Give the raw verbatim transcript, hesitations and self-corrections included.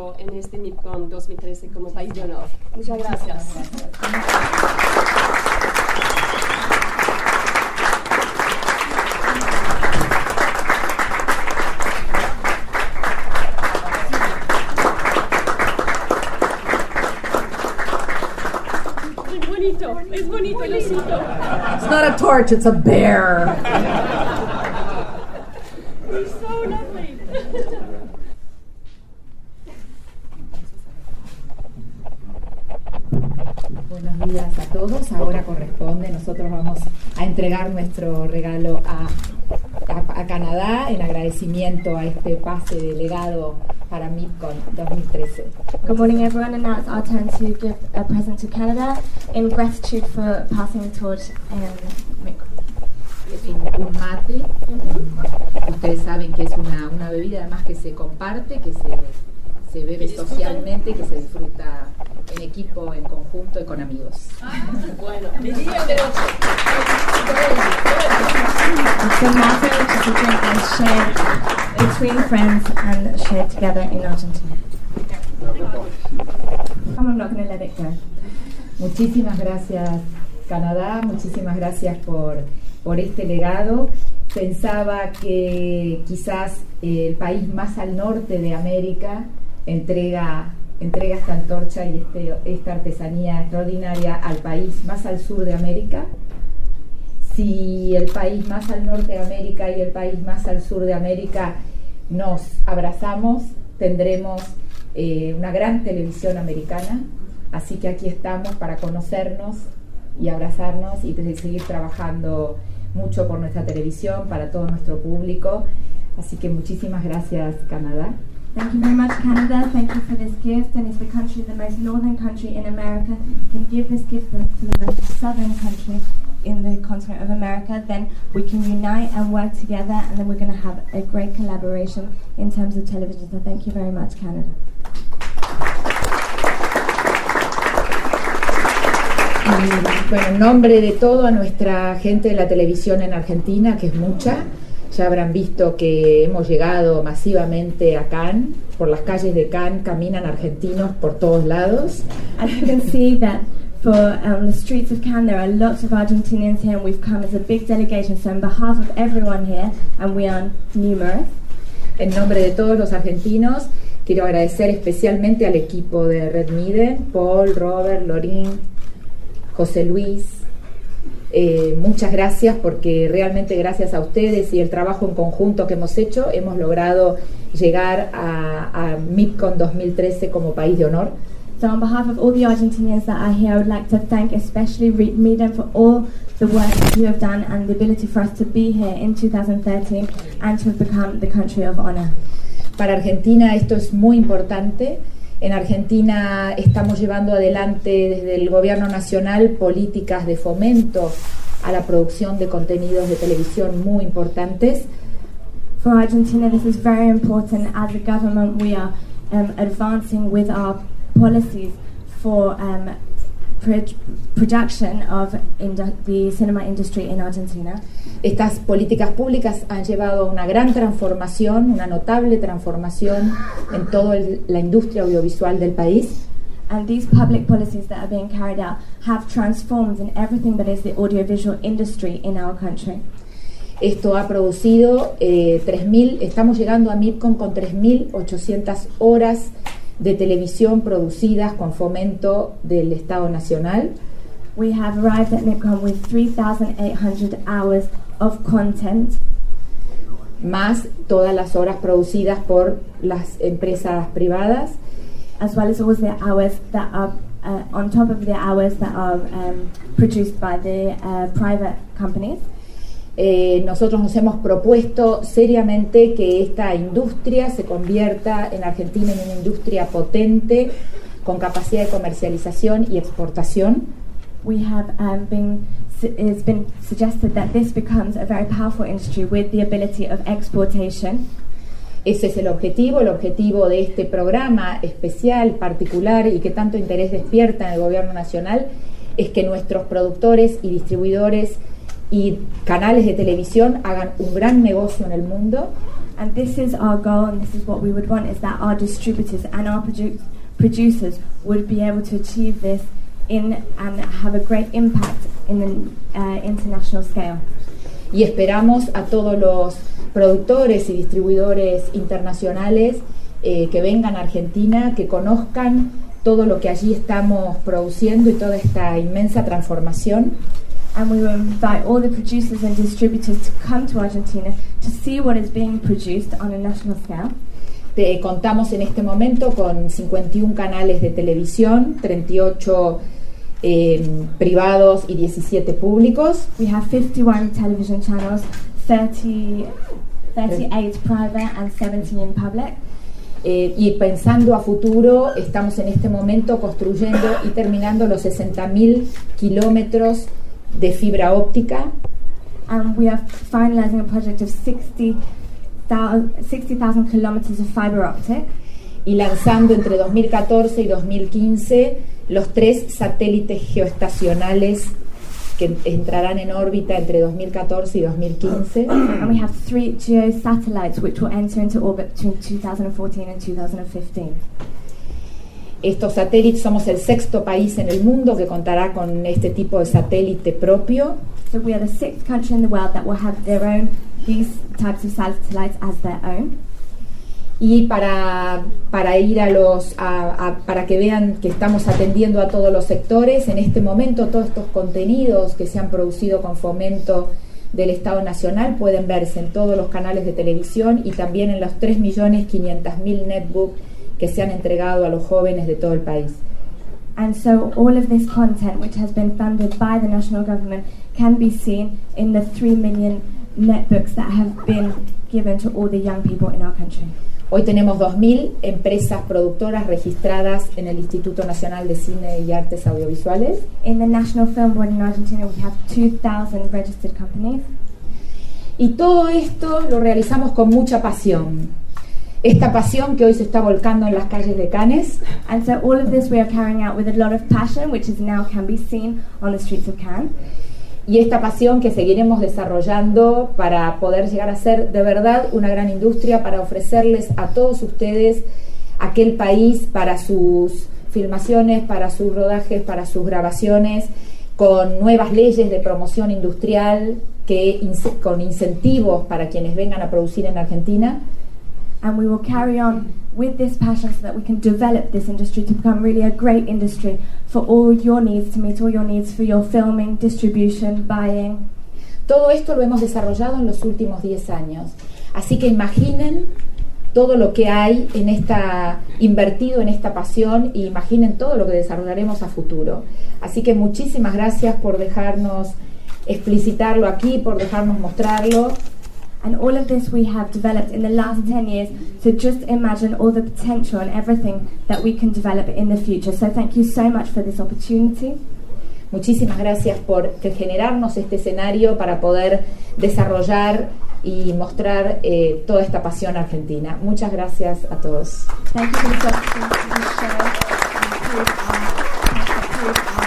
éxito en este MIPCOM dos mil trece como país de honor. Muchas gracias. Es bonito, es bonito el osito. It's not a torch, it's a bear. He's so lovely. Buenos días a todos. Ahora corresponde, nosotros vamos a entregar nuestro regalo a, a, a Canadá en agradecimiento a este pase de legado para MIPCOM dos mil trece. Good morning, everyone, and now it's our turn to give a present to Canada in gratitude for passing the torch in MIPCOM. Es un, un mate. Uh-huh. Ustedes saben que es una, una bebida además que se comparte, que se, se bebe socialmente y que se disfruta en equipo, en conjunto y con amigos. Ah, bueno, de día y de noche. It's a mate which is a drink that's shared between friends and shared together in Argentina. I'm not going to let it go. Muchísimas gracias, Canadá, muchísimas gracias por, por este legado. Pensaba que quizás el país más al norte de América entrega, entrega esta antorcha y este, esta artesanía extraordinaria al país más al sur de América. Si el país más al norte de América y el país más al sur de América nos abrazamos, tendremos eh, una gran televisión americana. Así que aquí estamos para conocernos y abrazarnos y seguir trabajando mucho por nuestra televisión, para todo nuestro público. Así que muchísimas gracias, Canadá. Thank you very much, Canada. Thank you for this gift. And if the country, the most northern country in America, can give this gift to the most southern country in the continent of America, then we can unite and work together, and then we're going to have a great collaboration in terms of television. So thank you very much, Canada. Y bueno, en nombre de toda nuestra gente de la televisión en Argentina, que es mucha, ya habrán visto que hemos llegado masivamente a Cannes. Por las calles de Cannes caminan argentinos por todos lados. As you can see that for um, the streets of Cannes there are lots of Argentinians here, and we've come as a big delegation. So on behalf of everyone here, and we are numerous, en nombre de todos los argentinos, quiero agradecer especialmente al equipo de Red Miden, Paul, Robert, Lorín, José Luis. Eh, muchas gracias, porque realmente gracias a ustedes y el trabajo en conjunto que hemos hecho hemos logrado llegar a, a MIPCOM dos mil trece como país de honor. So on behalf of all the Argentinians that are here, I would like to thank especially Red Miden for all the work that you have done and the ability for us to be here in two thousand thirteen and to have become the country of honor. Para Argentina esto es muy importante. En Argentina estamos llevando adelante desde el gobierno nacional políticas de fomento a la producción de contenidos de televisión muy importantes. For Argentina, this is very important. As a government, we are um, advancing with our policies for um, pro production of the cinema industry in Argentina. Estas políticas públicas han llevado a una gran transformación, una notable transformación en toda la industria audiovisual del país. And these public policies that are being carried out have transformed in everything that is the audiovisual industry in our country. Esto ha producido eh, tres mil, estamos llegando a MIPCOM con tres mil ochocientas horas de televisión producidas con fomento del Estado Nacional. We have arrived at MIPCOM with three thousand eight hundred hours of content, más todas las horas producidas por las empresas privadas, as well as all the hours that are uh, on top of the hours that are um, produced by the uh, private companies. Eh, nosotros nos hemos propuesto seriamente que esta industria se convierta en Argentina en una industria potente, con capacidad de comercialización y exportación. We have um, been, it's been suggested that this becomes a very powerful industry with the ability of exportation. Ese es el objetivo, el objetivo de este programa especial, particular y que tanto interés despierta en el gobierno nacional, es que nuestros productores y distribuidores y canales de televisión hagan un gran negocio en el mundo. And this is our goal, and this is what we would want, is that our distributors and our produ- producers would be able to achieve this in and have a great impact in the uh, international scale. Y esperamos a todos los productores y distribuidores internacionales eh, que vengan a Argentina, que conozcan todo lo que allí estamos produciendo y toda esta inmensa transformación. And we will invite all the producers and distributors to come to Argentina to see what is being produced on a national scale. Te, contamos en este momento con cincuenta y uno canales de televisión, treinta y ocho eh, privados y diecisiete públicos. We have fifty-one television channels, thirty, thirty-eight private and seventeen public. Eh, y pensando a futuro, estamos en este momento construyendo y terminando los sesenta mil kilómetros de fibra óptica. And we are finalizing a project of sixty thousand kilometers of fiber optic. Y lanzando entre dos mil catorce y dos mil quince los tres satélites geoestacionales que entrarán en órbita entre dos mil catorce y dos mil quince. And we have three geosatellites which will enter into orbit between two thousand fourteen and two thousand fifteen. Estos satélites, somos el sexto país en el mundo que contará con este tipo de satélite propio. So we are the sixth country in the world that will have their own, these types of satellites as their own. Y para, para ir a los a, a, para que vean que estamos atendiendo a todos los sectores, en este momento todos estos contenidos que se han producido con fomento del Estado Nacional pueden verse en todos los canales de televisión y también en los tres millones quinientos mil netbooks que se han entregado a los jóvenes de todo el país. And so all of this content, which has been funded by the national government, can be seen in the three million netbooks that have been given to all the young people in our country. Hoy tenemos dos mil empresas productoras registradas en el Instituto Nacional de Cine y Artes Audiovisuales. In the National Film Board in Argentina, we have two thousand registered companies. Y todo esto lo realizamos con mucha pasión. Esta pasión que hoy se está volcando en las calles de Cannes. And so all of this we are carrying out with a lot of passion, which is now can be seen on the streets of Cannes. Y esta pasión que seguiremos desarrollando para poder llegar a ser de verdad una gran industria, para ofrecerles a todos ustedes aquel país para sus filmaciones, para sus rodajes, para sus grabaciones, con nuevas leyes de promoción industrial, que con incentivos para quienes vengan a producir en Argentina. And we will carry on with this passion so that we can develop this industry to become really a great industry for all your needs, to meet all your needs for your filming, distribution, buying. Todo esto lo hemos desarrollado en los últimos diez años. Así que imaginen todo lo que hay en esta, invertido en esta pasión, y imaginen todo lo que desarrollaremos a futuro. Así que muchísimas gracias por dejarnos explicitarlo aquí, por dejarnos mostrarlo. And all of this we have developed in the last ten years, so just imagine all the potential and everything that we can develop in the future. So thank you so much for this opportunity. Muchísimas gracias por generarnos este escenario para poder desarrollar y mostrar eh, toda esta pasión argentina. Muchas gracias a todos. Thank you for this opportunity to show and improve our, improve our